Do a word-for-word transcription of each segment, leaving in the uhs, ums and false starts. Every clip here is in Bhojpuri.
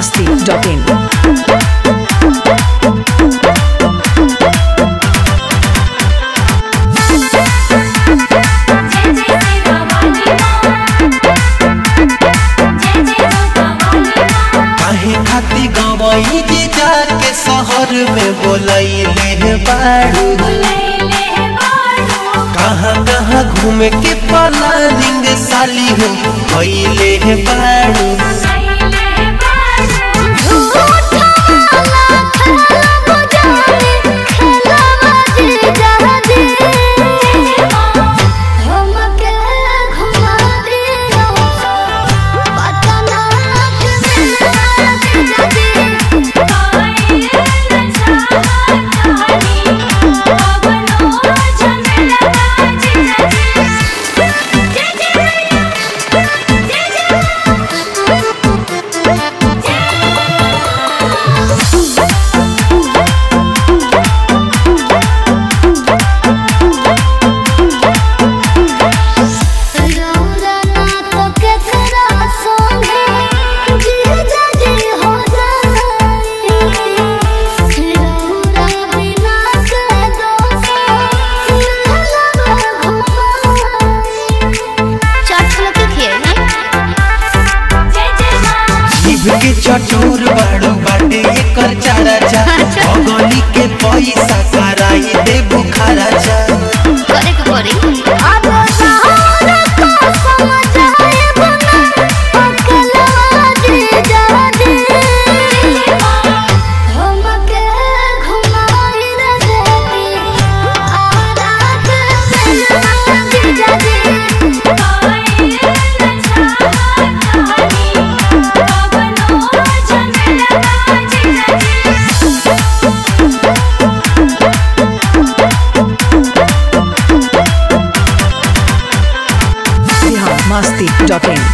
masti dot in. के शहर में बोलैले बाड़ू कहाँ कहाँ घूमे के प्लानिंग साली हो भइले बाड़ू चटोर बाड़ू बाटे एकर चारा चा भगोली के पैसा कराई दे बुखारा चा करे के करे अब सहारा को समझाए बना अकला दे जा दे हम के घुमाई रे देती आरा के दे जा दे masti dot in.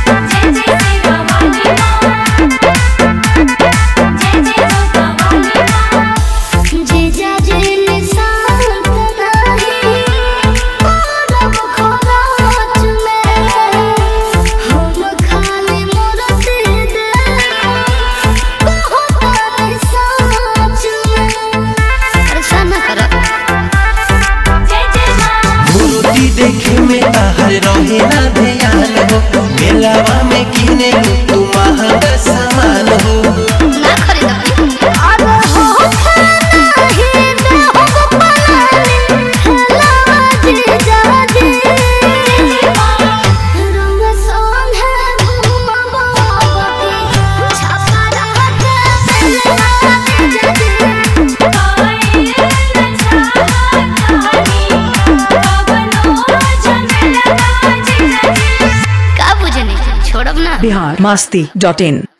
देखे में बाहर रहे ना ध्यान हो मेलावा में किने तू महंगा सामान हो ना खरीद अब हो खाना ही दे हो पलानी खेला दे जा दे रंग सोन है घूमा बाबा छापा रहा के दे जा Bihar masti dot in.